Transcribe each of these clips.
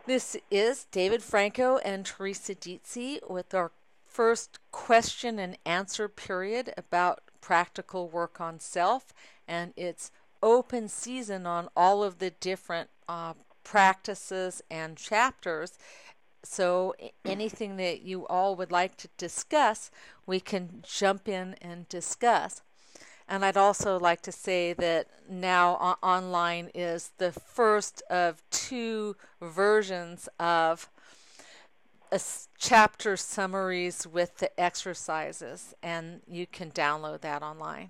This is David Franco and Teresa Dietze with our first question and answer period about practical work on self, and it's open season on all of the different practices and chapters. So, anything that you all would like to discuss, we can jump in and discuss. And I'd also like to say that now online is the first of two versions of chapter summaries with the exercises, and you can download that online.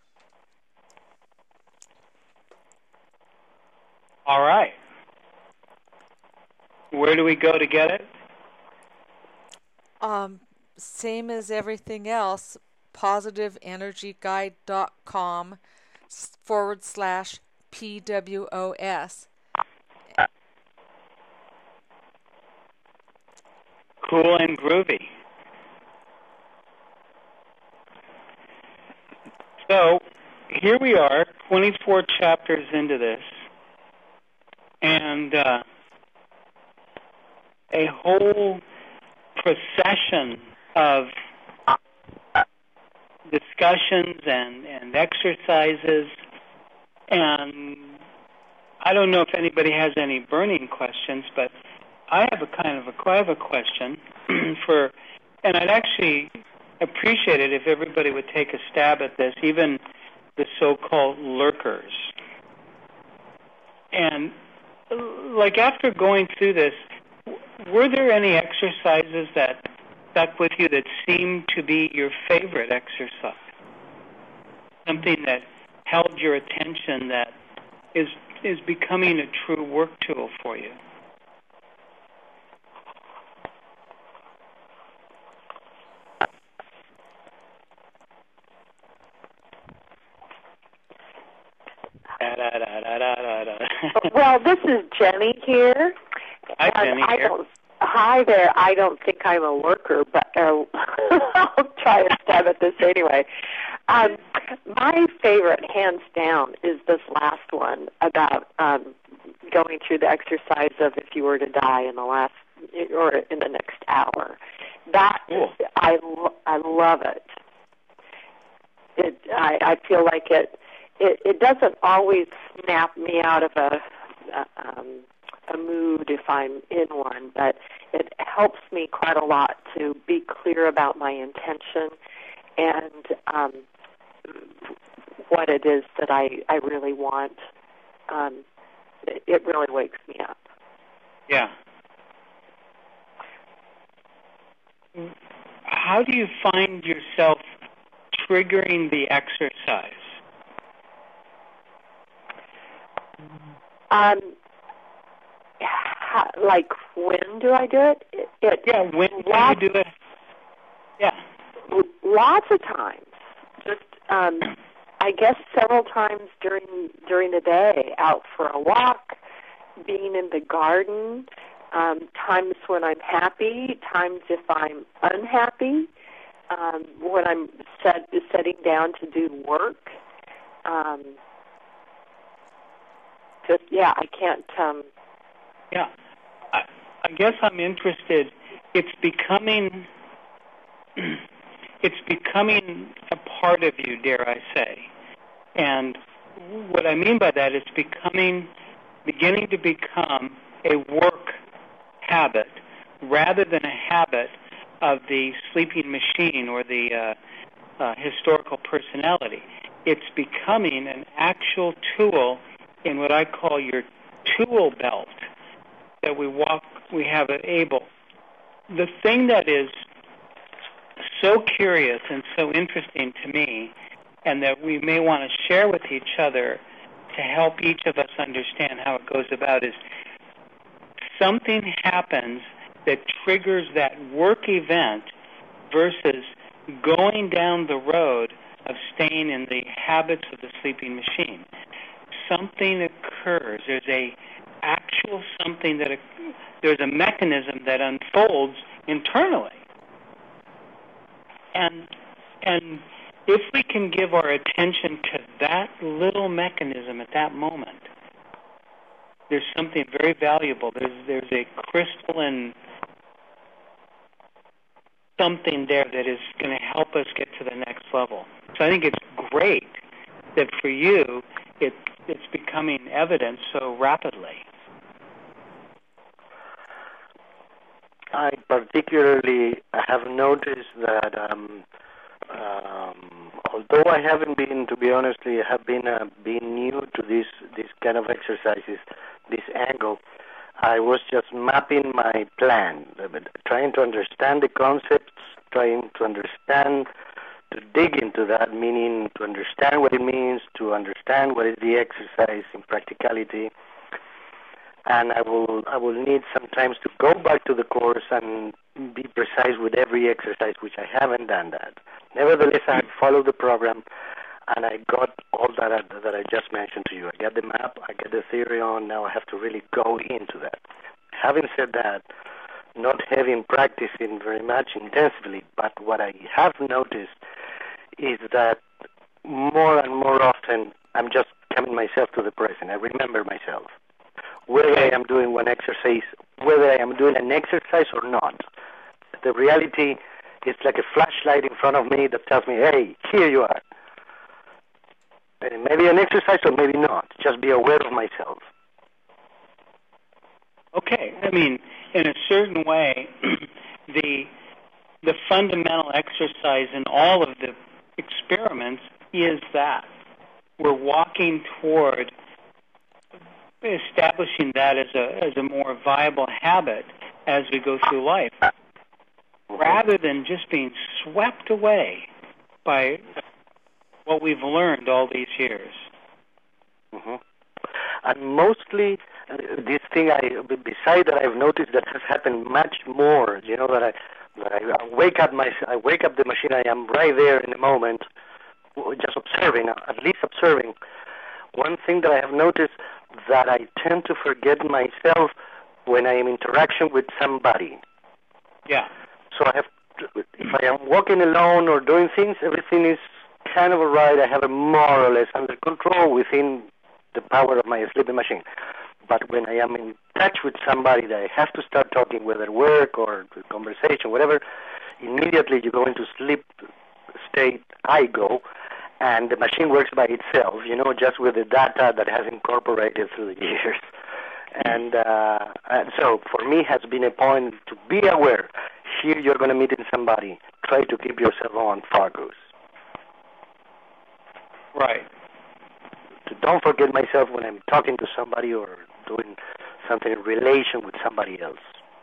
All right. Where do we go to get it? Same as everything else, positiveenergyguide.com/PWOS. Cool and groovy. So here we are, 24 chapters into this, and a whole procession of discussions and exercises. And I don't know if anybody has any burning questions, but I have a question for, and I'd actually appreciate it if everybody would take a stab at this, even the so-called lurkers. And like after going through this, were there any exercises that stuck with you that seemed to be your favorite exercise? Something that held your attention that is becoming a true work tool for you? Well, this is Jenny here. Hi, Jenny here. Hi there. I don't think I'm a lurker, but I'll try a stab at this anyway. My favorite, hands down, is this last one about going through the exercise of if you were to die in the last or in the next hour. That cool. I love it. I feel like it doesn't always snap me out of a mood if I'm in one, but it helps me quite a lot to be clear about my intention and what it is that I really want. It really wakes me up. Yeah. How do you find yourself triggering the exercise? Like when do I do it? When do you do it? Yeah. Lots of times. Just I guess several times during the day, out for a walk, being in the garden, times when I'm happy, times if I'm unhappy, when I'm setting down to do work. I can't. I guess I'm interested. It's becoming a part of you, dare I say. And what I mean by that is beginning to become a work habit rather than a habit of the sleeping machine or the historical personality. It's becoming an actual tool in what I call your tool belt that we have it able. The thing that is so curious and so interesting to me, and that we may want to share with each other to help each of us understand how it goes about, is something happens that triggers that work event versus going down the road of staying in the habits of the sleeping machine. Something occurs. There's a mechanism that unfolds internally. And if we can give our attention to that little mechanism at that moment, there's something very valuable. There's a crystalline something there that is going to help us get to the next level. So I think it's great that for you it's becoming evident so rapidly. I particularly have noticed that although I haven't been, to be honest, have been new to this kind of exercises, this angle, I was just mapping my plan, trying to understand the concepts, trying to understand, to dig into that, meaning to understand what it means, to understand what is the exercise in practicality. And I will need sometimes to go back to the course and be precise with every exercise, which I haven't done that. Nevertheless, I followed the program, and I got all that I just mentioned to you. I got the map, I got the theory on, now I have to really go into that. Having said that, not having practicing very much intensively, but what I have noticed is that more and more often I'm just coming myself to the present. I remember myself. Whether I am doing one exercise, whether I am doing an exercise or not. The reality is like a flashlight in front of me that tells me, hey, here you are. And maybe an exercise or maybe not. Just be aware of myself. Okay. I mean, in a certain way, the fundamental exercise in all of the experiments is that. We're walking toward establishing that as a more viable habit as we go through life, rather than just being swept away by what we've learned all these years. Mm-hmm. And mostly, this thing, beside that, I've noticed that has happened much more. You know, that I wake up the machine. I am right there in the moment, just observing, at least observing. One thing that I have noticed that I tend to forget myself when I am in interaction with somebody. Yeah. So if I am walking alone or doing things, everything is kind of all right. I have it more or less under control within the power of my sleeping machine. But when I am in touch with somebody that I have to start talking, whether work or conversation, whatever, immediately you go into sleep state, I go, and the machine works by itself, you know, just with the data that has incorporated through the years. And so for me has been a point to be aware. Here you're going to meet in somebody. Try to keep yourself on focus. Right. So don't forget myself when I'm talking to somebody or doing something in relation with somebody else.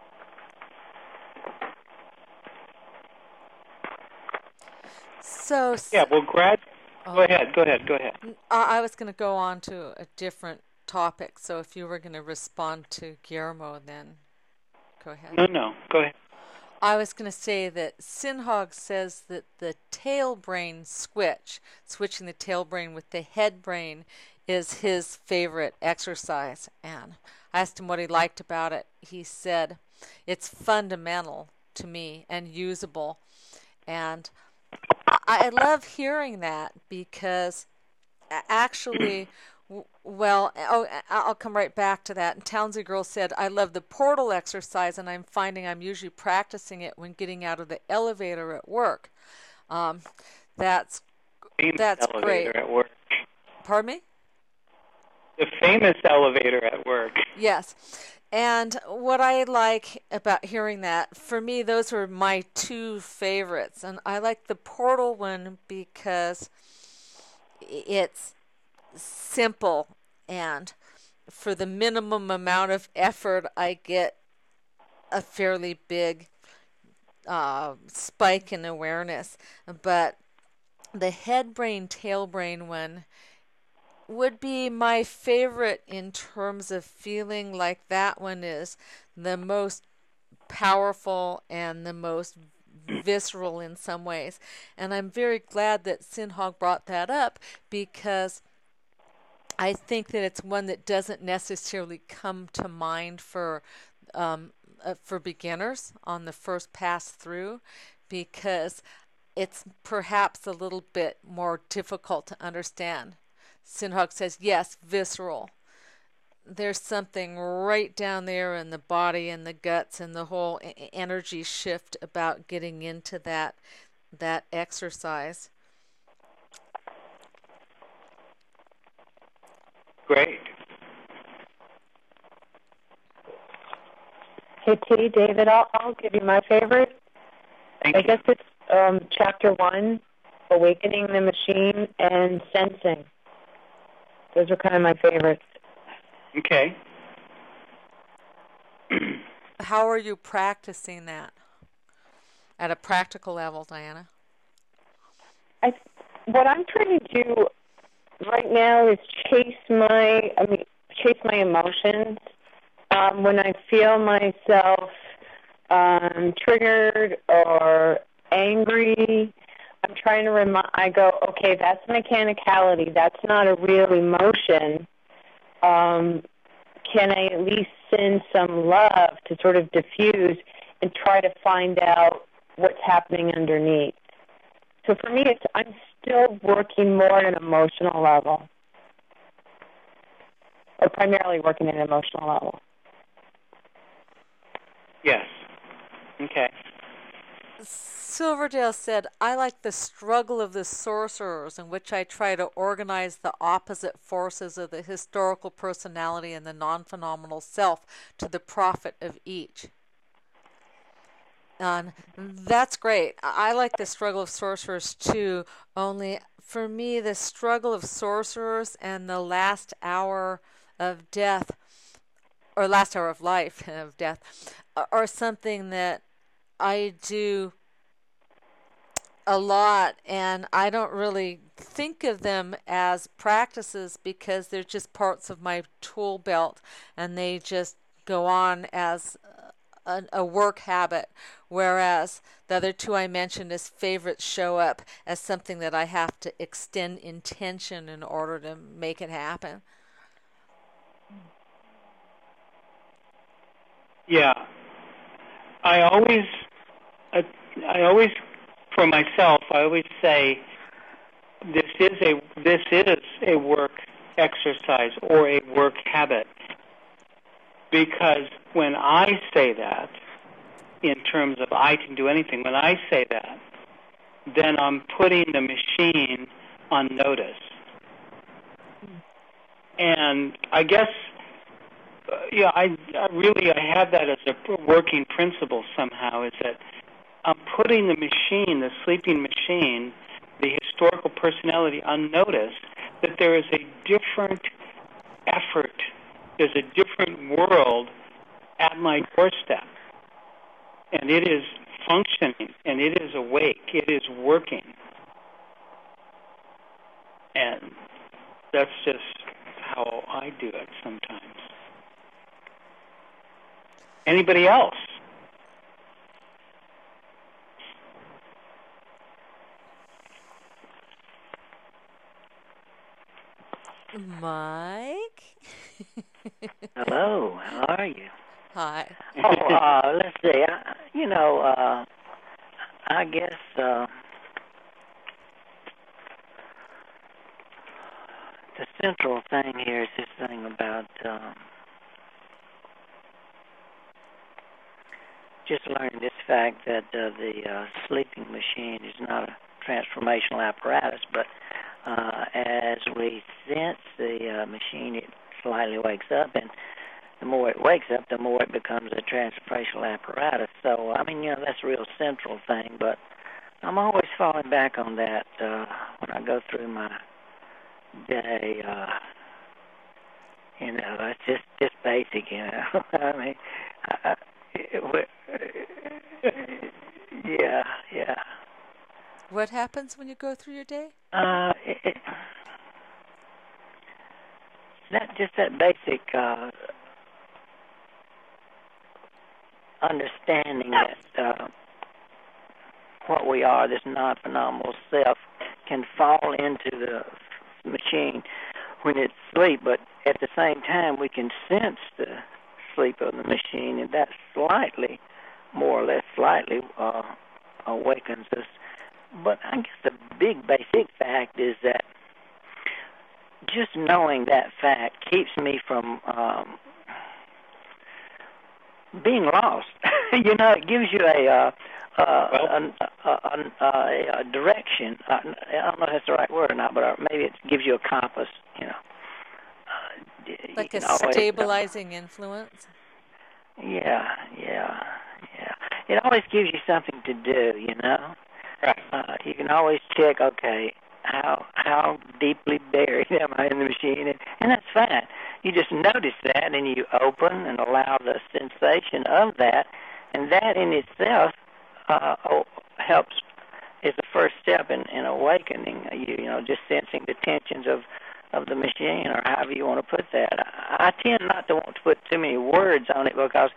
So yeah, well, Go ahead. I was going to go on to a different topic. So if you were going to respond to Guillermo, then go ahead. No, go ahead. I was going to say that Sinhog says that the tail brain switching the tail brain with the head brain, is his favorite exercise. And I asked him what he liked about it. He said, it's fundamental to me and usable. And I love hearing that because actually, well, I'll come right back to that. And Townsend Girl said, I love the portal exercise, and I'm finding I'm usually practicing it when getting out of the elevator at work. That's great. At work. Pardon me? The famous elevator at work. Yes. And what I like about hearing that, for me, those are my two favorites. And I like the portal one because it's simple, and for the minimum amount of effort, I get a fairly big spike in awareness. But the head brain, tail brain one would be my favorite in terms of feeling like that one is the most powerful and the most visceral in some ways. And I'm very glad that Sinhog brought that up because I think that it's one that doesn't necessarily come to mind for beginners on the first pass through, because it's perhaps a little bit more difficult to understand. Sinhog says, yes, visceral. there's something right down there in the body and the guts and the whole energy shift about getting into that exercise. Great. Hey, T, David, I'll give you my favorite. Thank I you. guess it's Chapter 1, Awakening the Machine and Sensing. Those are kind of my favorites. Okay. How are you practicing that at a practical level, Diana? What I'm trying to do right now is chase my emotions. When I feel myself triggered or angry, I'm trying to I go, okay, that's mechanicality. That's not a real emotion. Can I at least send some love to sort of diffuse and try to find out what's happening underneath? So for me, I'm still working more at an emotional level, or primarily working at an emotional level. Yes. Okay. Silverdale said, I like the struggle of the sorcerers, in which I try to organize the opposite forces of the historical personality and the non-phenomenal self to the profit of each. And that's great. I like the struggle of sorcerers too, only for me, the struggle of sorcerers and the last hour of death, or last hour of life of death, are something that I do a lot, and I don't really think of them as practices because they're just parts of my tool belt, and they just go on as a work habit, whereas the other two I mentioned as favorites show up as something that I have to extend intention in order to make it happen. Yeah. I always, for myself, I always say this is a work exercise or a work habit, because when I say that, in terms of I can do anything, when I say that, then I'm putting the machine on notice. And I guess, I have that as a working principle somehow, is that I'm putting the machine, the sleeping machine, the historical personality on notice that there is a different effort, there's a different world at my doorstep. And it is functioning, and it is awake, it is working. And that's just how I do it sometimes. Anybody else? Mike? Hello, how are you? Hi. Let's see. I guess the central thing here is this thing about just learning this fact that the sleeping machine is not a transformational apparatus, but as we sense the machine, it slightly wakes up, and the more it wakes up, the more it becomes a transformational apparatus. So, that's a real central thing, but I'm always falling back on that when I go through my day. It's just basic, yeah. What happens when you go through your day? That basic understanding that what we are, this non-phenomenal self, can fall into the machine when it's asleep, but at the same time we can sense the sleep of the machine, and that more or less slightly awakens us. But I guess the big basic fact is that just knowing that fact keeps me from being lost. You know, it gives you a direction. I don't know if that's the right word or not, but maybe it gives you a compass. You know, like a stabilizing influence. Yeah. It always gives you something to do. You know, Right. You can always check. Okay, how deeply buried am I in the machine? And that's fine. You just notice that, and you open and allow the sensation of that, and that in itself helps. Is the first step in awakening. You know, just sensing the tensions of the machine, or however you want to put that. I tend not to want to put too many words on it because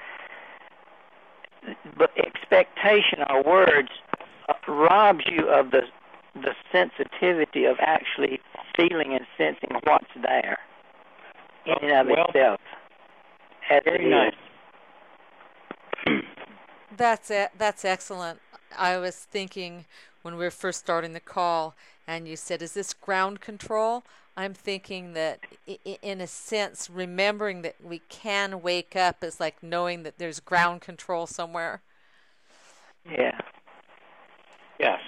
expectation or words robs you of the sensitivity of actually feeling and sensing what's there in and of itself. Very nice. That's it. That's excellent. I was thinking when we were first starting the call, and you said, "Is this ground control?" I'm thinking that, in a sense, remembering that we can wake up is like knowing that there's ground control somewhere. Yeah. Yes.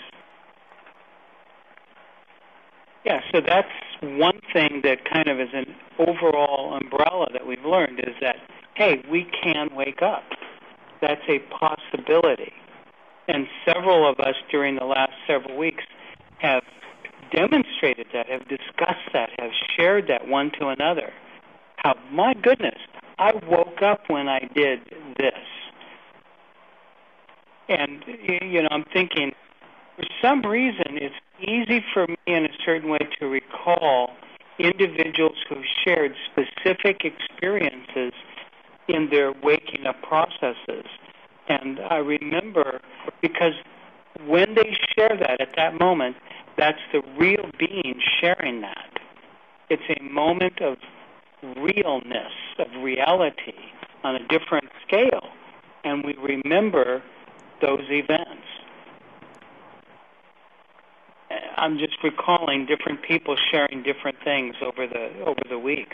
Yeah, so that's one thing that kind of is an overall umbrella that we've learned is that, hey, we can wake up. That's a possibility. And several of us during the last several weeks have demonstrated that, have discussed that, have shared that one to another. How, my goodness, I woke up when I did this. And, you know, I'm thinking, for some reason, it's easy for me in a certain way to recall individuals who shared specific experiences in their waking up processes. And I remember, because when they share that at that moment, that's the real being sharing that. It's a moment of realness, of reality on a different scale. And we remember those events. I'm just recalling different people sharing different things over the weeks.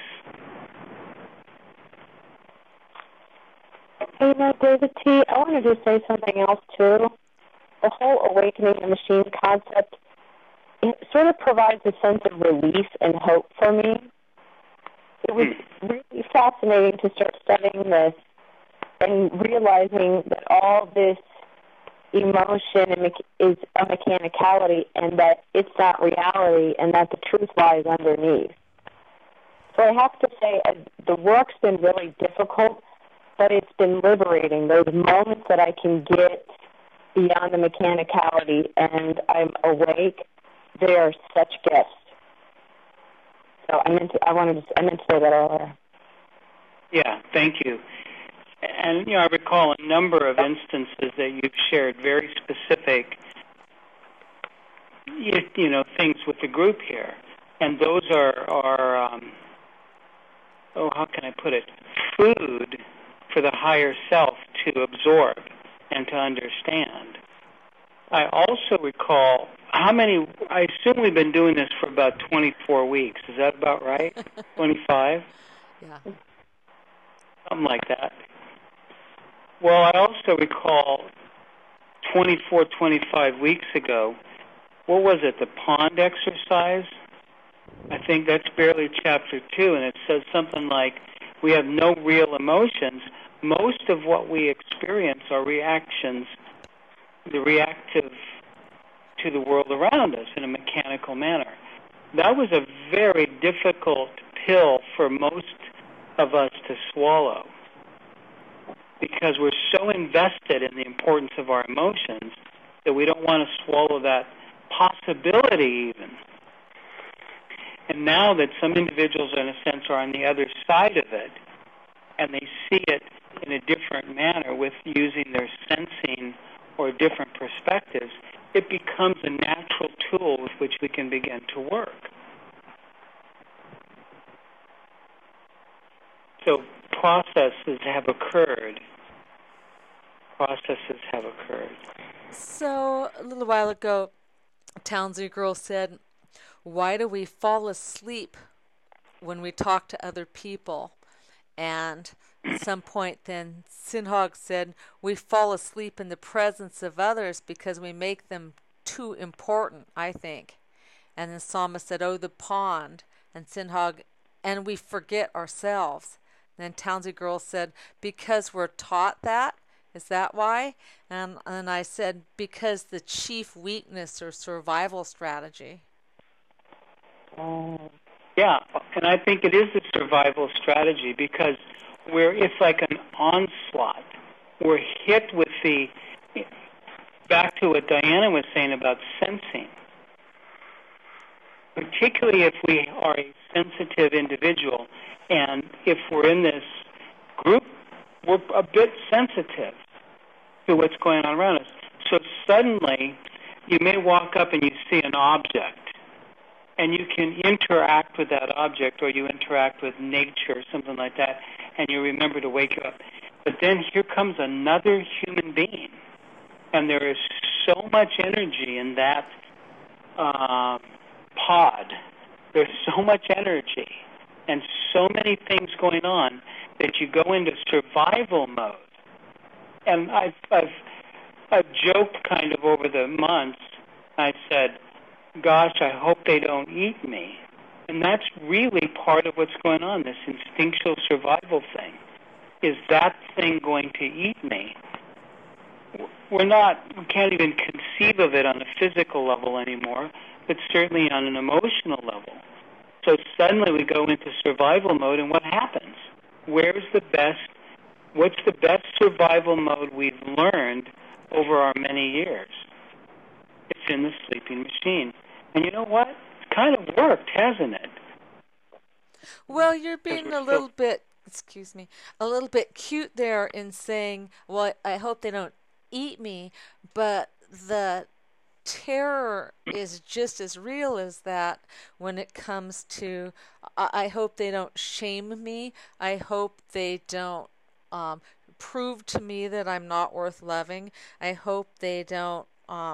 Hey, now, David T., I wanted to say something else, too. The whole awakening the machine concept, it sort of provides a sense of relief and hope for me. It was really fascinating to start studying this and realizing that all this emotion is a mechanicality and that it's not reality and that the truth lies underneath. So I have to say, the work's been really difficult, but it's been liberating. Those moments that I can get beyond the mechanicality and I'm awake, they are such gifts. So I meant to say that earlier. Yeah, thank you. And, you know, I recall a number of instances that you've shared very specific, you know, things with the group here. And those are how can I put it, food for the higher self to absorb and to understand. I also recall I assume we've been doing this for about 24 weeks. Is that about right? 25? Yeah. Something like that. Well, I also recall 24, 25 weeks ago, what was it, the pond exercise? I think that's barely chapter 2, and it says something like, we have no real emotions. Most of what we experience are reactions, the reactive to the world around us in a mechanical manner. That was a very difficult pill for most of us to swallow because we're so invested in the importance of our emotions that we don't want to swallow that possibility even. And now that some individuals, in a sense, are on the other side of it, and they see it in a different manner with using their sensing or different perspectives, it becomes a natural tool with which we can begin to work. So processes have occurred. So a little while ago, Townsley Girl said, "Why do we fall asleep when we talk to other people. And at some point, then Sinhog said, we fall asleep in the presence of others because we make them too important, I think. And then Sama said, oh, the pond. And Sinhog, and we forget ourselves. And then Townsy Girl said, because we're taught that. Is that why? And I said, because the chief weakness or survival strategy. Yeah, and I think it is a survival strategy because it's like an onslaught. We're hit with back to what Diana was saying about sensing. Particularly if we are a sensitive individual, and if we're in this group, we're a bit sensitive to what's going on around us. So suddenly, you may walk up and you see an object, and you can interact with that object, or you interact with nature, something like that, and you remember to wake up. But then here comes another human being, and there is so much energy in that pod. There's so much energy and so many things going on that you go into survival mode. And I've joked kind of over the months. I said, gosh, I hope they don't eat me. And that's really part of what's going on, this instinctual survival thing. Is that thing going to eat me? We can't even conceive of it on a physical level anymore, but certainly on an emotional level. So suddenly we go into survival mode, and what happens? What's the best survival mode we've learned over our many years? It's in the sleeping machine. And you know what? It's kind of worked, hasn't it? Well, you're being a little bit cute there in saying, well, I hope they don't eat me, but the terror is just as real as that when it comes to, I hope they don't shame me. I hope they don't prove to me that I'm not worth loving. I hope they don't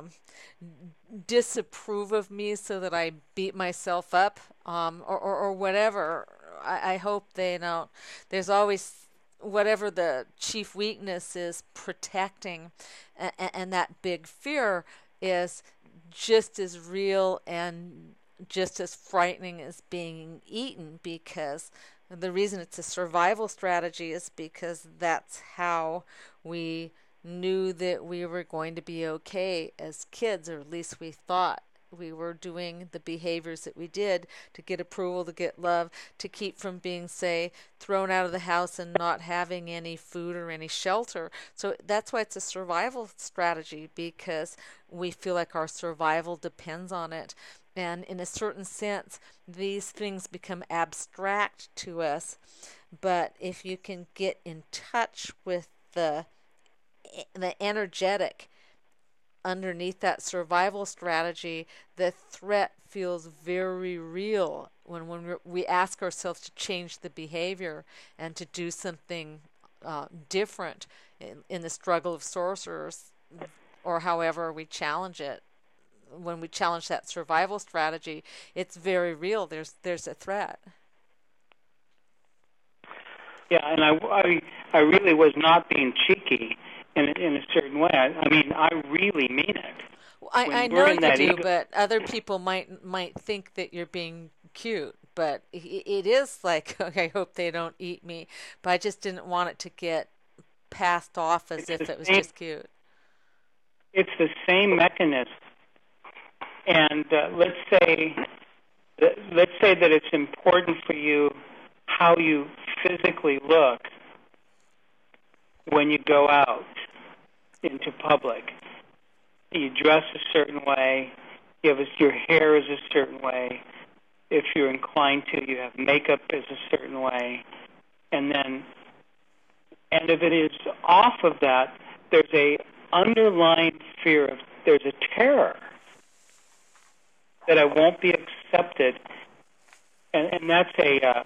disapprove of me so that I beat myself up or whatever. I hope they don't. There's always whatever the chief weakness is protecting, and that big fear is just as real and just as frightening as being eaten, because the reason it's a survival strategy is because that's how we knew that we were going to be okay as kids, or at least we thought we were doing the behaviors that we did to get approval, to get love, to keep from being, say, thrown out of the house and not having any food or any shelter. So that's why it's a survival strategy, because we feel like our survival depends on it. And in a certain sense, these things become abstract to us. But if you can get in touch with the energetic underneath that survival strategy, the threat feels very real when we ask ourselves to change the behavior and to do something different in the struggle of sorcerers, or however we challenge it. When we challenge that survival strategy, it's very real. There's a threat. Yeah, and I really was not being cheeky in a certain way. I mean, I really mean it. Well, I know you do, but other people might think that you're being cute. But it is like, okay, I hope they don't eat me. But I just didn't want it to get passed off as if it was just cute. It's the same mechanism. And let's say that it's important for you how you physically look when you go out into public. You dress a certain way. Your hair is a certain way. If you're inclined to, you have makeup is a certain way. And if it is off of that, there's a underlying fear there's a terror that I won't be accepted, and that's a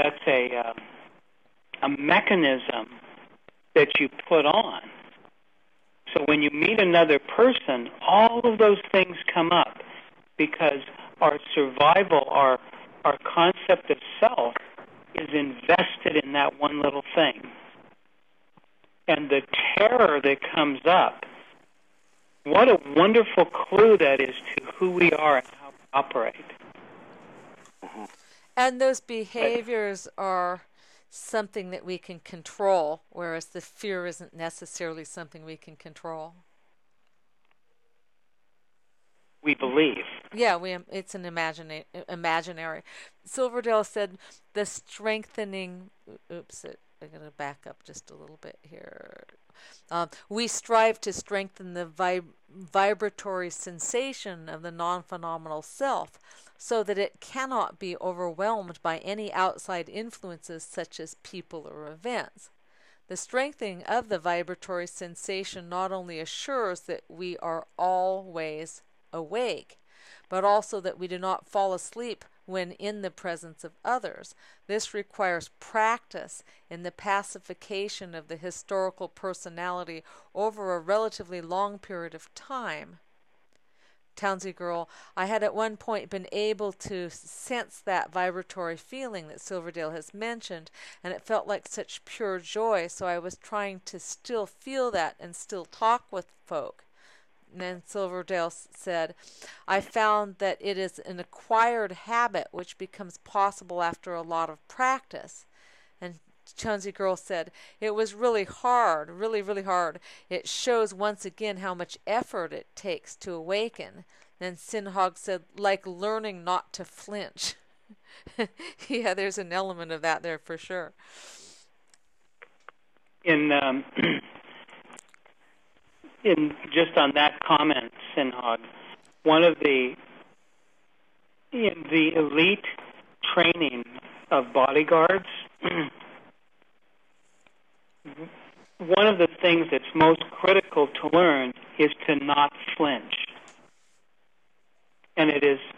mechanism that you put on. So when you meet another person, all of those things come up because our survival, our our concept of self is invested in that one little thing. And the terror that comes up, what a wonderful clue that is to who we are and how we operate. Mm-hmm. And those behaviors are something that we can control, whereas the fear isn't necessarily something we can control. We believe. Yeah, it's an imaginary. Silverdale said the strengthening. Oops, I'm going to back up just a little bit here. We strive to strengthen the vibratory sensation of the non-phenomenal self so that it cannot be overwhelmed by any outside influences such as people or events. The strengthening of the vibratory sensation not only assures that we are always awake, but also that we do not fall asleep when in the presence of others. This requires practice in the pacification of the historical personality over a relatively long period of time. Townsy Girl, I had at one point been able to sense that vibratory feeling that Silverdale has mentioned, and it felt like such pure joy, so I was trying to still feel that and still talk with folk. And then Silverdale said, I found that it is an acquired habit which becomes possible after a lot of practice. And Townsy Girl said, it was really hard, really, really hard. It shows once again how much effort it takes to awaken. Then Sinhog said, like learning not to flinch. Yeah, there's an element of that there for sure. In just on that comment, Sinhog, one of in the elite training of bodyguards, one of the things that's most critical to learn is to not flinch. And it is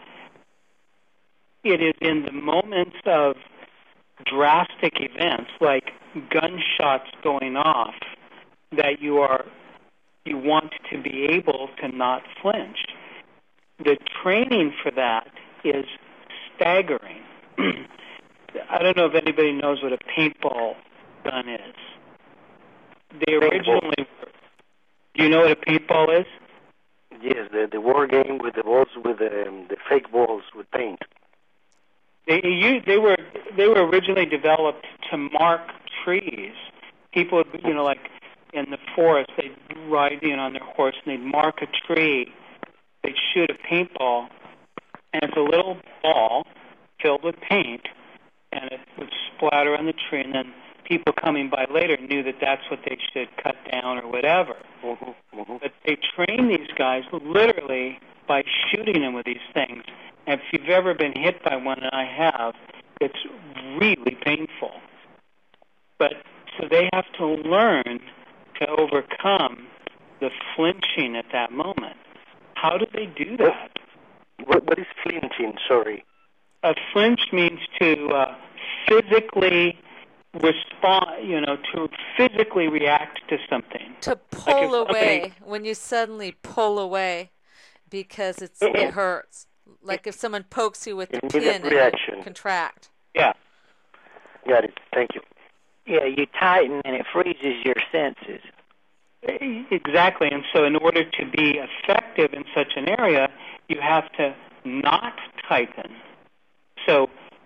in the moments of drastic events like gunshots going off that you want to be able to not flinch. The training for that is staggering. I don't know if anybody knows what a paintball gun is. They originally were. Do you know what a paintball is? Yes, the war game with the balls, with the fake balls with paint. They were originally developed to mark trees. People, like in the forest, they'd ride on their horse and they'd mark a tree. They'd shoot a paintball, and it's a little ball filled with paint, and it would splatter on the tree, and then people coming by later knew that that's what they should cut down or whatever. Mm-hmm, mm-hmm. But they train these guys literally by shooting them with these things. And if you've ever been hit by one, and I have, it's really painful. But so they have to learn to overcome the flinching at that moment. How do they do that? What is flinching? Sorry. A flinch means to physically respond, to physically react to something. To pull away, when you suddenly pull away because it hurts. Like if someone pokes you with a pin and you contract. Yeah. Got it. Thank you. Yeah, you tighten and it freezes your senses. Exactly. And so in order to be effective in such an area, you have to not tighten. So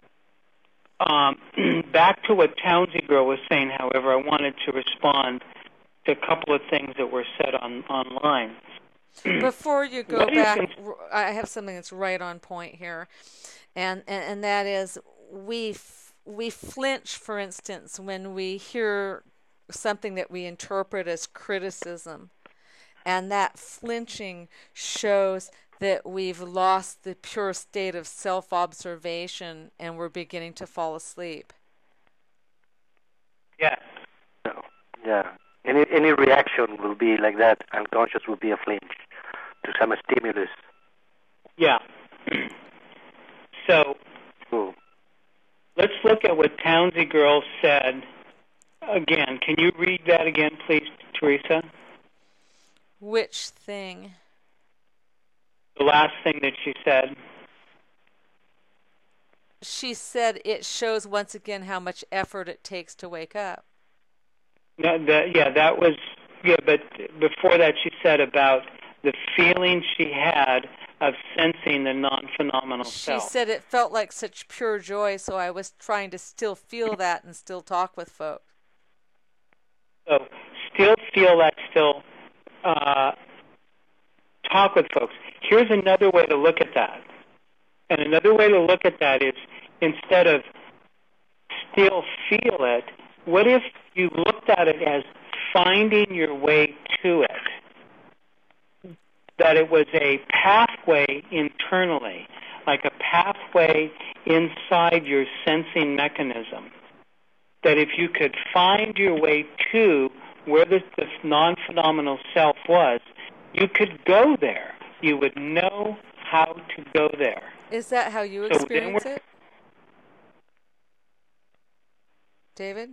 back to what Townsy Girl was saying, however, I wanted to respond to a couple of things that were said online. Before you go back, I have something that's right on point here, and that is we flinch, for instance, when we hear something that we interpret as criticism, and that flinching shows that we've lost the pure state of self-observation and we're beginning to fall asleep. Yeah. Yeah. Any reaction will be like that. Unconscious will be a flinch to some stimulus. Yeah. So let's look at what Townsy Girl said again. Can you read that again, please, Teresa? Which thing? The last thing that she said. She said it shows once again how much effort it takes to wake up. No, that was, but before that she said about the feeling she had of sensing the non-phenomenal self. She said it felt like such pure joy, so I was trying to still feel that and still talk with folks. So still feel that, still talk with folks. Here's another way to look at that. And another way to look at that is, instead of still feel it, what if you looked at it as finding your way to it? That it was a pathway internally, like a pathway inside your sensing mechanism. That if you could find your way to where this non-phenomenal self was, you could go there. You would know how to go there. Is that how you experience it? David?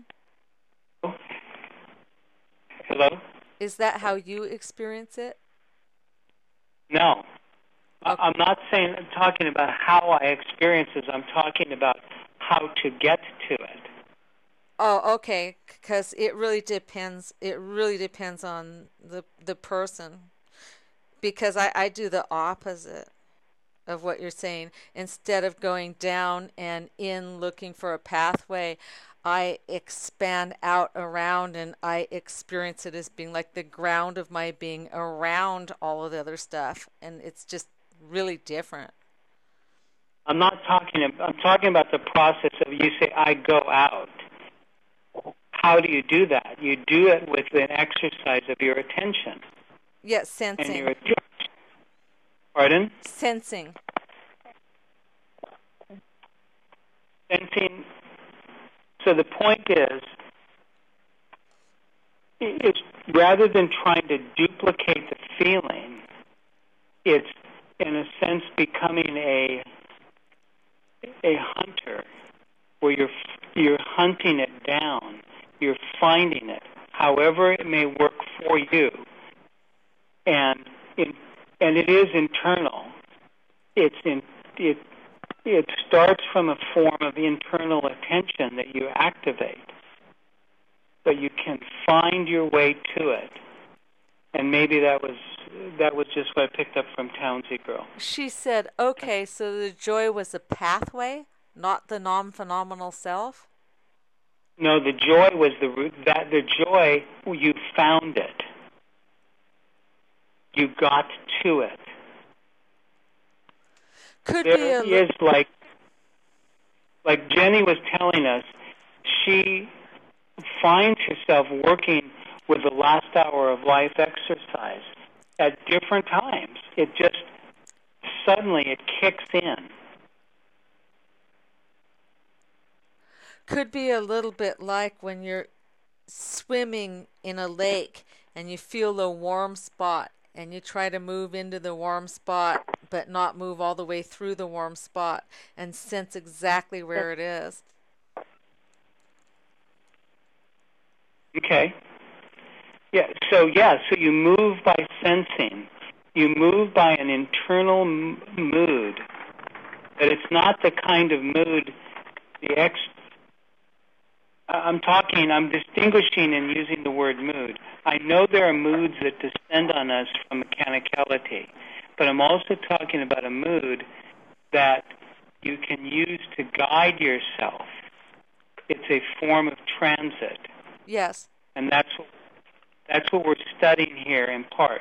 Hello? Is that how you experience it? No. Okay. I'm not talking about how I experience this. I'm talking about how to get to it. Oh, okay. Because it really depends. It really depends on the person. Because I do the opposite of what you're saying. Instead of going down and in looking for a pathway, I expand out around, and I experience it as being like the ground of my being around all of the other stuff, and it's just really different. I'm talking about the process of, you say, I go out. How do you do that? You do it with an exercise of your attention. Yes, sensing. And your attention. Pardon? Sensing. Sensing. So the point is rather than trying to duplicate the feeling, it's in a sense becoming a hunter, where you're hunting it down, you're finding it, however it may work for you, and it is internal. It starts from a form of internal attention that you activate, but you can find your way to it. And maybe that was just what I picked up from Townsy Girl. She said, okay, so the joy was a pathway, not the non-phenomenal self? No, the joy was the joy, you found it. You got to it. There is, like Jenny was telling us, she finds herself working with the last hour of life exercise at different times. It just suddenly it kicks in. Could be a little bit like when you're swimming in a lake and you feel a warm spot and you try to move into the warm spot but not move all the way through the warm spot and sense exactly where it is. Okay. So you move by sensing. You move by an internal mood. But it's not the kind of mood I'm distinguishing and using the word mood. I know there are moods that descend on us from mechanicality, but I'm also talking about a mood that you can use to guide yourself. It's a form of transit. Yes. And that's what we're studying here in part.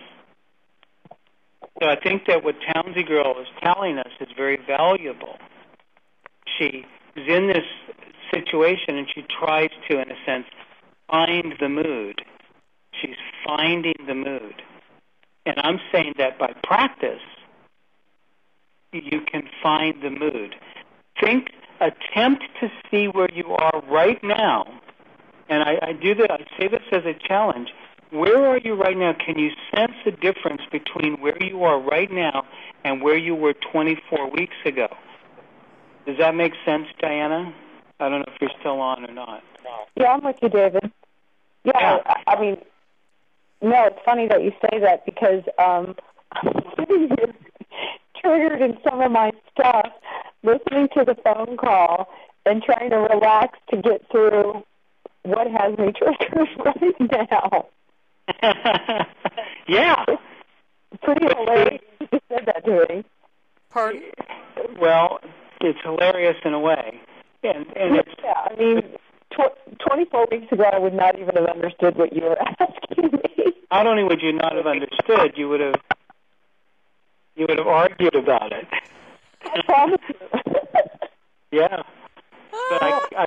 So I think that what Townsy Girl is telling us is very valuable. She is in this situation and she tries to, in a sense, find the mood. She's finding the mood. And I'm saying that by practice, you can find the mood. Attempt to see where you are right now. And I do that. I say this as a challenge. Where are you right now? Can you sense the difference between where you are right now and where you were 24 weeks ago? Does that make sense, Diana? I don't know if you're still on or not. Yeah, I'm with you, David. Yeah. I mean, no, it's funny that you say that because I'm sitting here triggered in some of my stuff. listening to the phone call and trying to relax to get through what has me triggered right now. Yeah. It's pretty hilarious you just said that to me. Pardon? Well, it's hilarious in a way. And it's, Yeah, I mean, 24 weeks ago, I would not even have understood what you were asking me. not only would you not have understood, you would have argued about it. I promise you. Yeah. But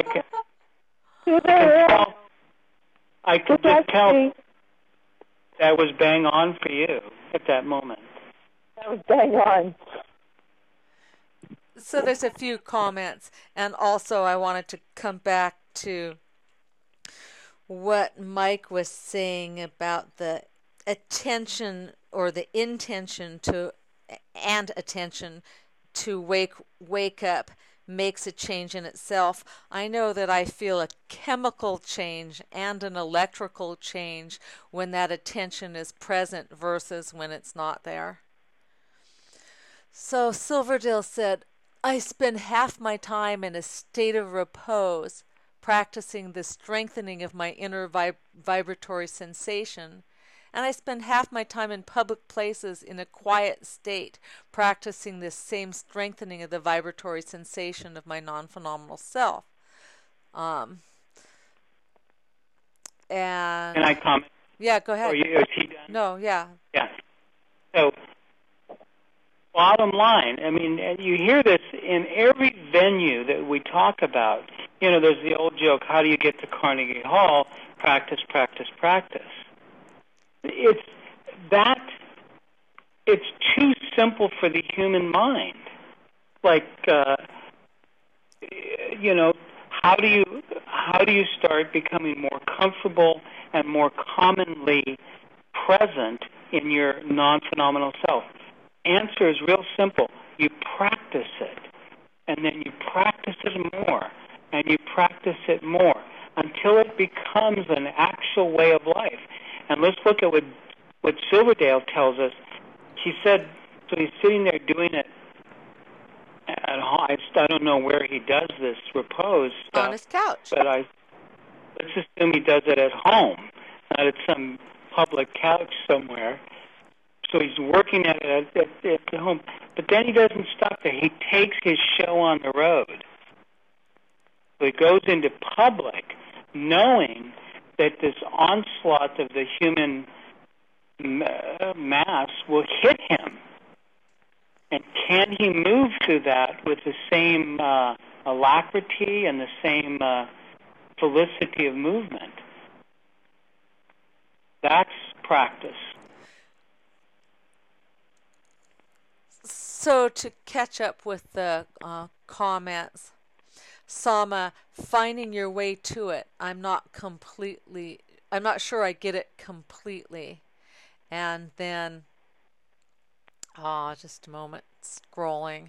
I could just tell that was bang on for you at that moment. That was bang on. So there's a few comments, and also I wanted to come back to what Mike was saying about the attention or the intention to and attention to wake up makes a change in itself. I know that I feel a chemical change and an electrical change when that attention is present versus when it's not there. So Silverdale said, I spend half my time in a state of repose, practicing the strengthening of my inner vibratory sensation, and I spend half my time in public places in a quiet state, practicing this same strengthening of the vibratory sensation of my non-phenomenal self. And Can I comment? Yeah, go ahead. Is he done? No, yeah. Yeah. So, bottom line, I mean, you hear this in every venue that we talk about. You know, there's the old joke, how do you get to Carnegie Hall? Practice, practice, practice. It's too simple for the human mind. Like, you know, how do you start becoming more comfortable and more commonly present in your non-phenomenal self? Answer is real simple. You practice it, and then you practice it more, and you practice it more until it becomes an actual way of life. And let's look at what Silverdale tells us. He said, so he's sitting there doing it at home. I don't know where he does this repose stuff. On his couch. But let's assume he does it at home, not at some public couch somewhere. So he's working at it at home. But then he doesn't stop there. He takes his show on the road. So he goes into public knowing that this onslaught of the human mass will hit him. And can he move through that with the same alacrity and the same felicity of movement? That's practice. So to catch up with the comments, Sama, finding your way to it. I'm not sure I get it completely. And then, just a moment, scrolling.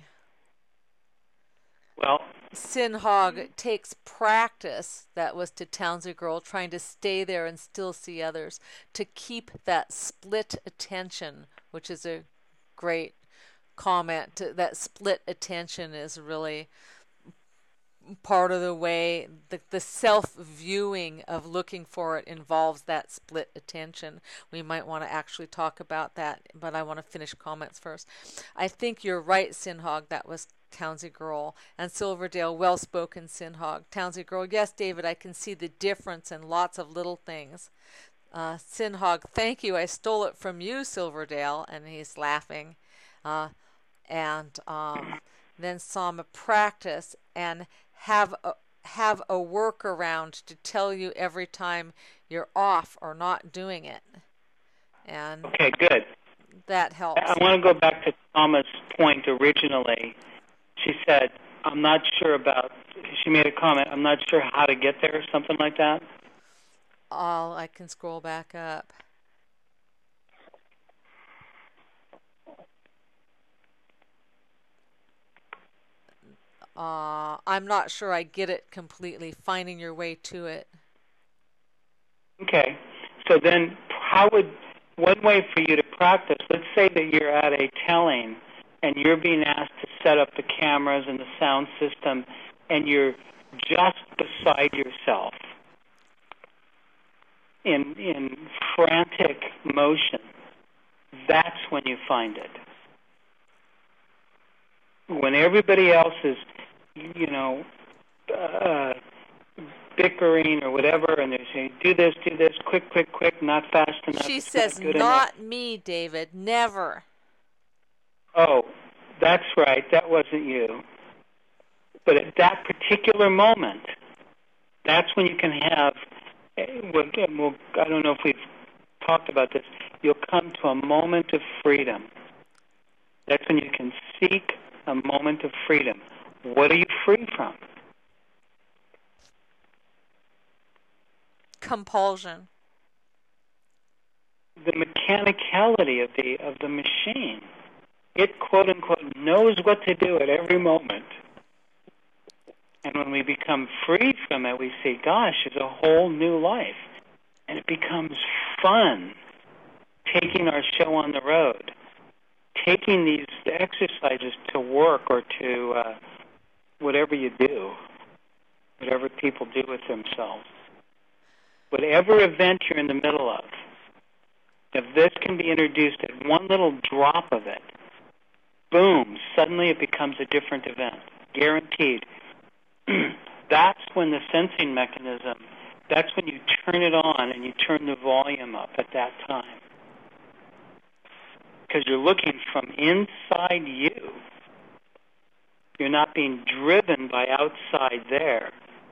Well, Sinhog takes practice, that was to Townsend Girl, trying to stay there and still see others, to keep that split attention, which is a great comment. That split attention is really part of the way the self-viewing of looking for it involves that split attention. We might want to actually talk about that, but I want to finish comments first. I think you're right, Sinhog. That was Townsend Girl. And Silverdale, well-spoken, Sinhog. Townsend Girl, yes, David, I can see the difference in lots of little things. Sinhog, thank you. I stole it from you, Silverdale. And he's laughing. Then Sama, practice and have a workaround to tell you every time you're off or not doing it. And okay, good. That helps. I want to go back to Sama's point originally. She said, I'm not sure about, she made a comment, I'm not sure how to get there or something like that. I can scroll back up. I'm not sure I get it completely, finding your way to it. Okay. So then one way for you to practice, let's say that you're at a telling and you're being asked to set up the cameras and the sound system, and you're just beside yourself in frantic motion, that's when you find it. When everybody else is, bickering or whatever, and they're saying, do this, quick, not fast enough. She it's says, not good not enough. me, David, never. Oh, that's right, that wasn't you. But at that particular moment, that's when you can have, I don't know if we've talked about this, you'll come to a moment of freedom. That's when you can seek a moment of freedom. What are you free from? Compulsion. The mechanicality of the machine. It, quote unquote, knows what to do at every moment. And when we become free from it, we say, gosh, it's a whole new life. And it becomes fun taking our show on the road, taking these exercises to work or to whatever you do, whatever people do with themselves. Whatever event you're in the middle of, if this can be introduced at one little drop of it, boom, suddenly it becomes a different event, guaranteed. That's when the sensing mechanism, that's when you turn it on and you turn the volume up at that time. Because you're looking from inside you. You're not being driven by outside there.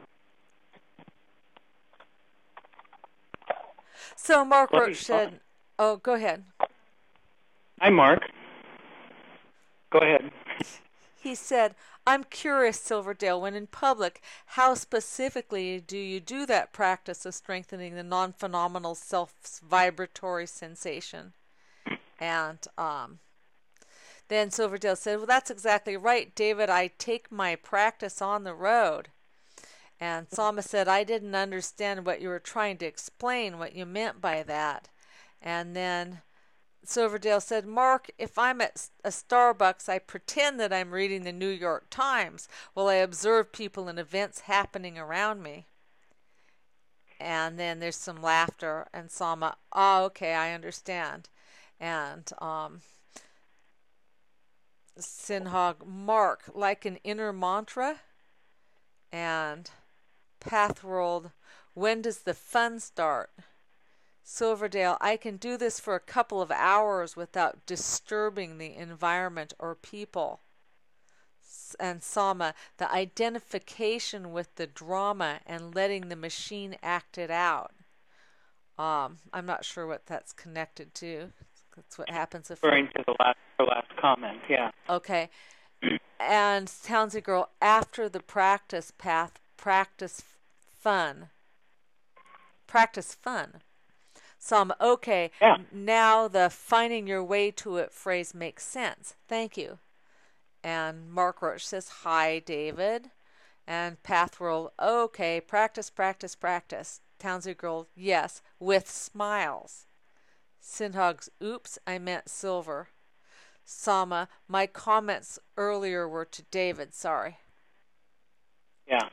So Mark Roach said, oh, go ahead. Hi, Mark. Go ahead. He said, I'm curious, Silverdale, when in public, how specifically do you do that practice of strengthening the non-phenomenal self's vibratory sensation? And then Silverdale said, well, that's exactly right, David. I take my practice on the road. And Sama said, I didn't understand what you were trying to explain, what you meant by that. And then Silverdale said, Mark, if I'm at a Starbucks, I pretend that I'm reading the New York Times while I observe people and events happening around me. And then there's some laughter, and Sama, oh, okay, I understand. And Sinhog, Mark, like an inner mantra. And Pathworld, when does the fun start? Silverdale, I can do this for a couple of hours without disturbing the environment or people. And Sama, the identification with the drama and letting the machine act it out. I'm not sure what that's connected to. That's what happens if referring to the last comment, yeah. Okay. And Townsend Girl, after the practice path, practice fun. Some, okay, yeah. Now the finding your way to it phrase makes sense. Thank you. And Mark Roach says, hi, David. And Pathworld, okay, practice. Townsend Girl, yes, with smiles. Sinhog's, oops, I meant silver. Sama, my comments earlier were to David, sorry. Yeah.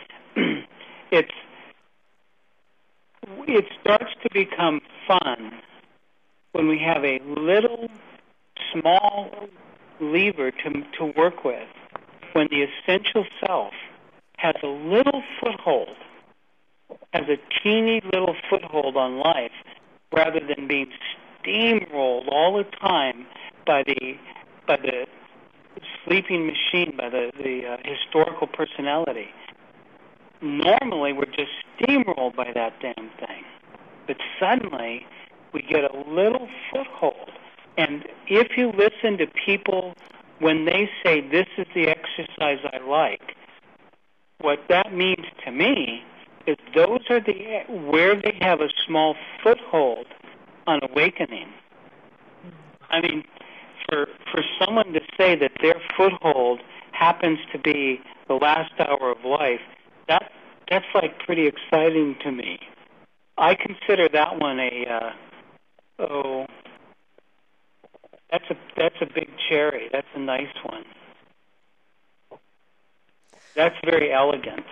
It starts to become fun when we have a little small lever to work with, when the essential self has a little foothold, has a teeny little foothold on life, rather than being steamrolled all the time by the sleeping machine, by the historical personality. Normally, we're just steamrolled by that damn thing. But suddenly, we get a little foothold. And if you listen to people when they say, this is the exercise I like, what that means to me is those are where they have a small foothold on awakening. I mean, for someone to say that their foothold happens to be the last hour of life, that's like pretty exciting to me. I consider that one that's a big cherry. That's a nice one. That's very elegant.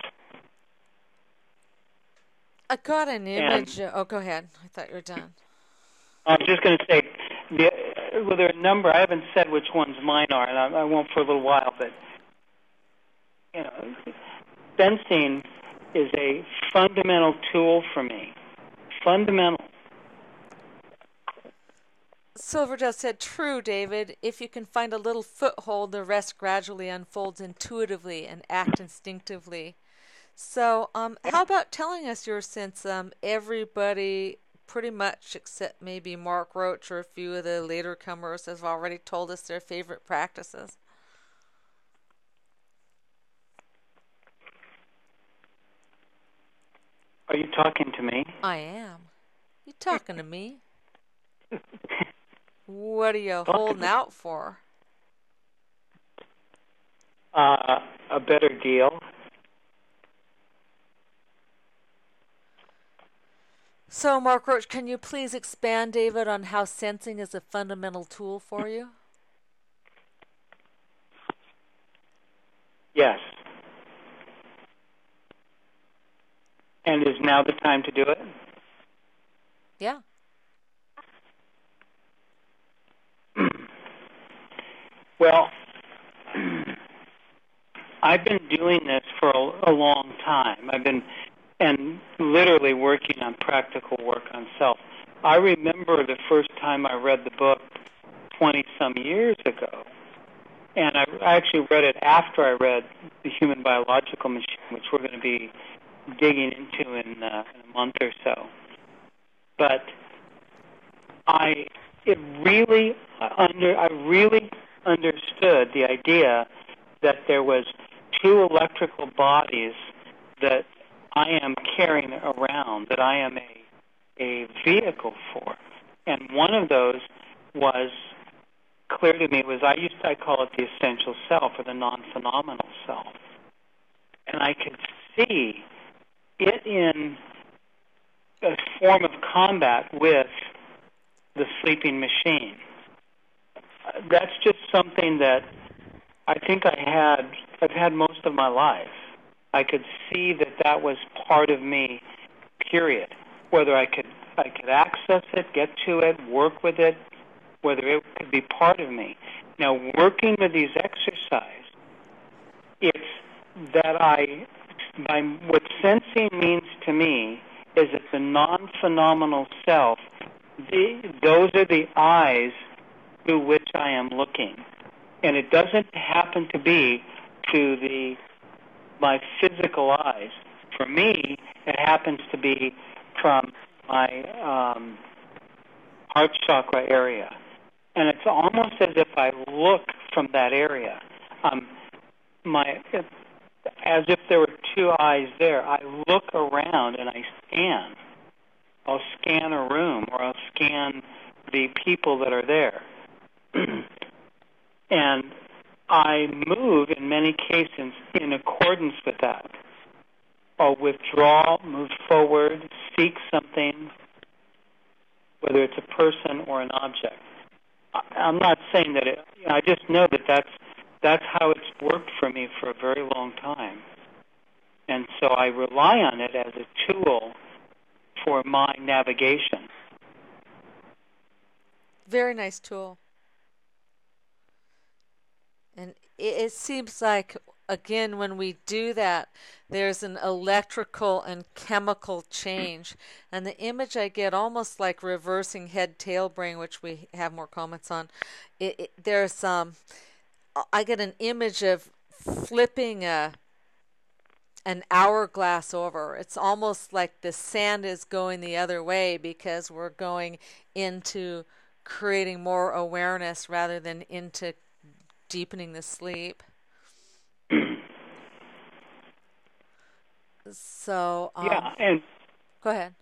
I got an image. Oh, go ahead. I thought you were done. I was just going to say, well, there are a number. I haven't said which ones mine are, and I won't for a little while. But sensing is a fundamental tool for me. Fundamental. Silverdust said, "True, David. If you can find a little foothold, the rest gradually unfolds intuitively and act instinctively." So, how about telling us yours, since everybody, pretty much except maybe Mark Roach or a few of the later comers, have already told us their favorite practices? Are you talking to me? I am. You talking to me? What are you holding out for? A better deal. So, Mark Roach, can you please expand, David, on how sensing is a fundamental tool for you? Yes. And is now the time to do it? Yeah. Well, I've been doing this for a long time. And literally working on practical work on self. I remember the first time I read the book 20-some years ago, and I actually read it after I read The Human Biological Machine, which we're going to be digging into in a month or so. But I really understood the idea that there was two electrical bodies that I am carrying around, that I am a vehicle for. And one of those was clear to me, I call it the essential self, or the non-phenomenal self. And I could see it in a form of combat with the sleeping machine. That's just something that I think I've had most of my life. I could see that was part of me, period. Whether I could access it, get to it, work with it, whether it could be part of me. Now, working with these exercises, it's that what sensing means to me is that the non-phenomenal self, those are the eyes through which I am looking. And it doesn't happen to be to my physical eyes. For me, it happens to be from my heart chakra area. And it's almost as if I look from that area. As if there were two eyes there. I look around and I scan. I'll scan a room, or I'll scan the people that are there. And I move, in many cases, in accordance with that. I'll withdraw, move forward, seek something, whether it's a person or an object. I'm not saying that I just know that that's how it's worked for me for a very long time. And so I rely on it as a tool for my navigation. Very nice tool. And it seems like, again, when we do that, there's an electrical and chemical change. And the image I get, almost like reversing head-tail brain, which we have more comments on, I get an image of flipping an hourglass over. It's almost like the sand is going the other way, because we're going into creating more awareness rather than into deepening the sleep. So yeah, and go ahead.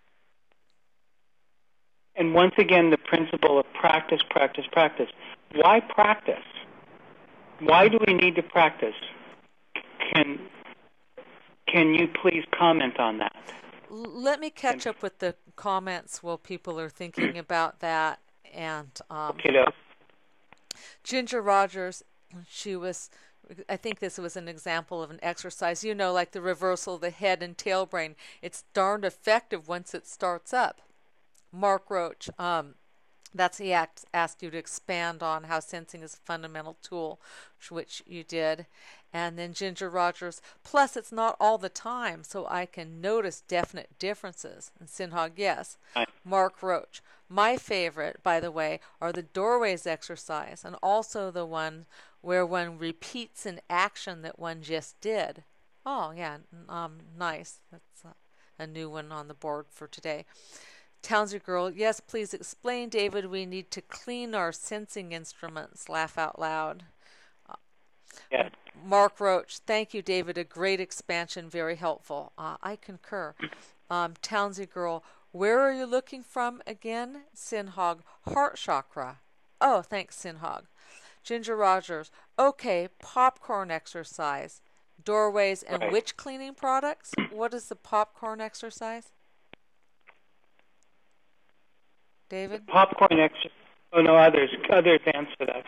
And once again, the principle of practice, practice, practice. Why practice? Why do we need to practice? Can you please comment on that? Let me catch up with the comments while people are thinking about that. And okay, Ginger Rogers, she was I think this was an example of an exercise, like the reversal of the head and tail brain. It's darned effective once it starts up. Mark Roach, he asked you to expand on how sensing is a fundamental tool, which you did. And then Ginger Rogers, plus it's not all the time, so I can notice definite differences. And Sinhog, yes. Mark Roach, my favorite, by the way, are the doorways exercise, and also the one where one repeats an action that one just did. Oh, yeah, nice. That's a new one on the board for today. Townsend Girl, yes, please explain, David. We need to clean our sensing instruments. Laugh out loud. Yes. Mark Roach, thank you, David. A great expansion, very helpful. I concur. Townsend Girl, where are you looking from again? Sinhog, heart chakra. Oh, thanks, Sinhog. Ginger Rogers, okay, popcorn exercise. Doorways and right. Which cleaning products? What is the popcorn exercise? David? Popcorn exercise. Oh, no, others answer that.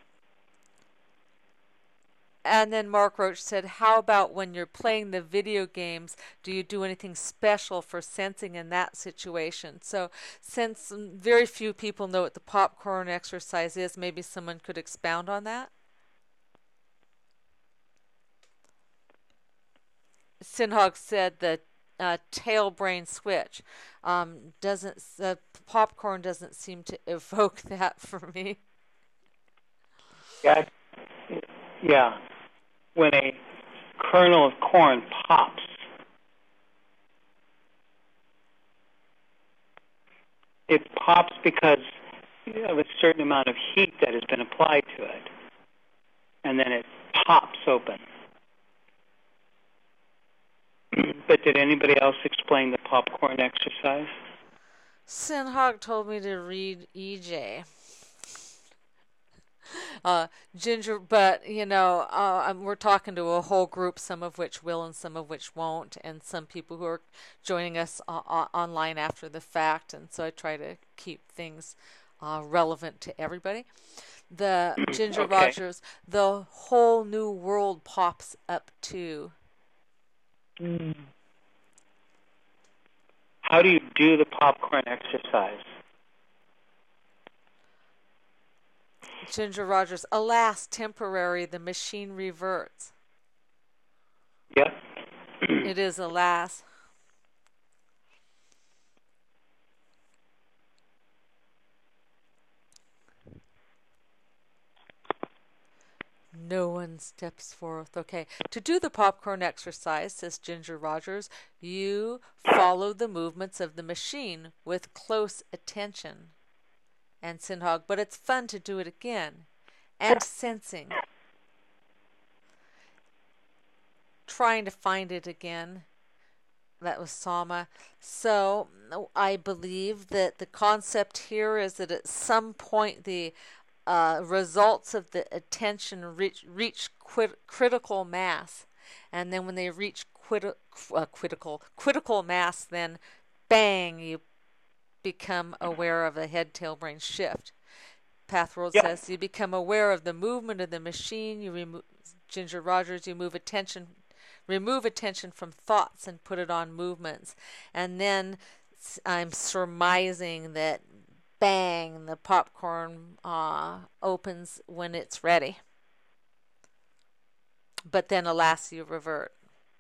And then Mark Roach said, how about when you're playing the video games, do you do anything special for sensing in that situation? So since very few people know what the popcorn exercise is, maybe someone could expound on that? Sinhog said the tail brain switch. Popcorn doesn't seem to evoke that for me. Yeah. When a kernel of corn pops, it pops because of a certain amount of heat that has been applied to it, and then it pops open. But did anybody else explain the popcorn exercise? Sinhog told me to read EJ. Ginger, but we're talking to a whole group, some of which will and some of which won't, and some people who are joining us online after the fact, and so I try to keep things relevant to everybody. The Ginger Okay. Rogers, the whole new world pops up too. How do you do the popcorn exercise? Ginger Rogers, alas, temporary, the machine reverts. Yep. It is alas. No one steps forth. Okay. To do the popcorn exercise, says Ginger Rogers, you follow the movements of the machine with close attention. And Sinhog, but it's fun to do it again. And sensing. Trying to find it again. That was Sama. So I believe that the concept here is that at some point the results of the attention reach critical mass, and then when they reach critical mass, then bang, you become aware of a head-tail-brain shift. Pathworld says you become aware of the movement of the machine. You remove Ginger Rogers. You remove attention from thoughts and put it on movements, and then I'm surmising that bang, the popcorn opens when it's ready. But then, alas, you revert.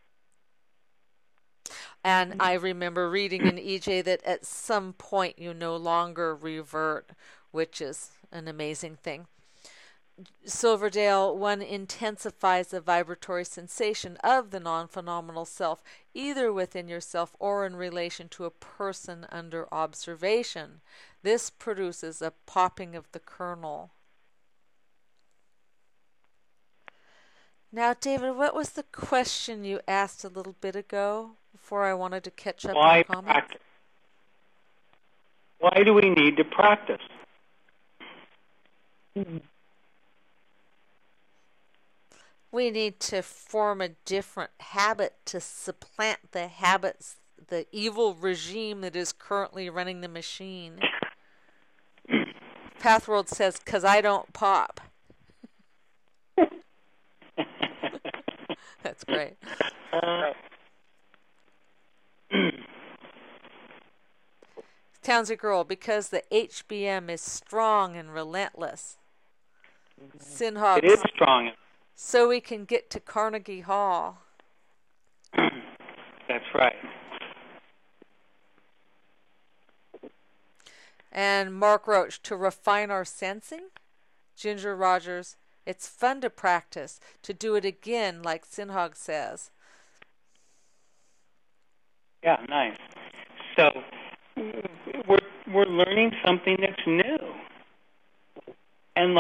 And I remember reading in EJ that at some point you no longer revert, which is an amazing thing. Silverdale, one intensifies the vibratory sensation of the non-phenomenal self, either within yourself or in relation to a person under observation. This produces a popping of the kernel. Now, David, what was the question you asked a little bit ago before I wanted to catch up on comments? Practice? Why do we need to practice? We need to form a different habit to supplant the habits, the evil regime that is currently running the machine. Pathworld says, 'cause I don't pop. That's great. Townsy Girl, because the HBM is strong and relentless. Sinhog. It is strong. So we can get to Carnegie Hall. That's right. And Mark Roach, to refine our sensing. Ginger Rogers, it's fun to practice, to do it again, like Sinhog says. Yeah, nice. So we're learning something that's new. And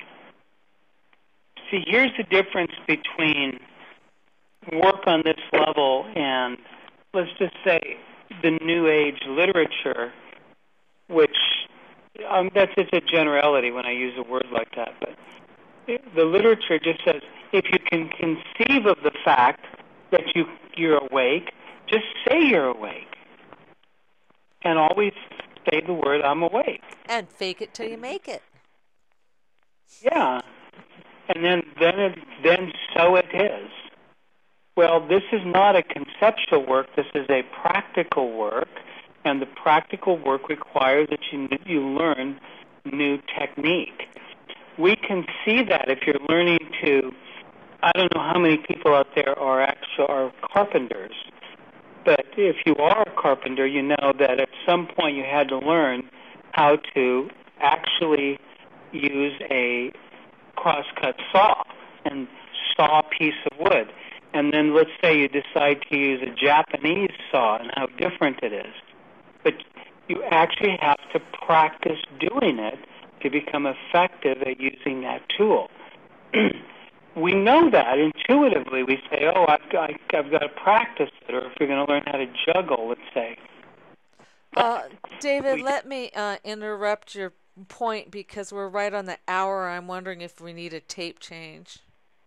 see, here's the difference between work on this level and, let's just say, the New Age literature, which that's just a generality when I use a word like that. But the literature just says, if you can conceive of the fact that you're awake, just say you're awake. And always say the word, I'm awake. And fake it till you make it. Yeah. And then so it is. Well, this is not a conceptual work. This is a practical work. And the practical work requires that you learn new technique. We can see that if you're learning to, I don't know how many people out there are carpenters, but if you are a carpenter, you know that at some point you had to learn how to actually use a crosscut saw and saw a piece of wood. And then let's say you decide to use a Japanese saw and how different it is. But you actually have to practice doing it to become effective at using that tool. We know that intuitively. We say, oh, I've got to practice it, or if you're going to learn how to juggle, let's say. David, let me interrupt your point because we're right on the hour. I'm wondering if we need a tape change.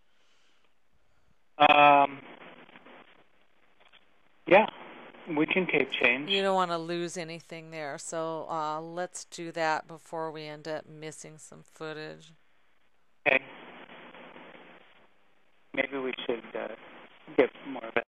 Yeah, we can tape change. You don't want to lose anything there, so let's do that before we end up missing some footage. Okay. Maybe we should get more of it.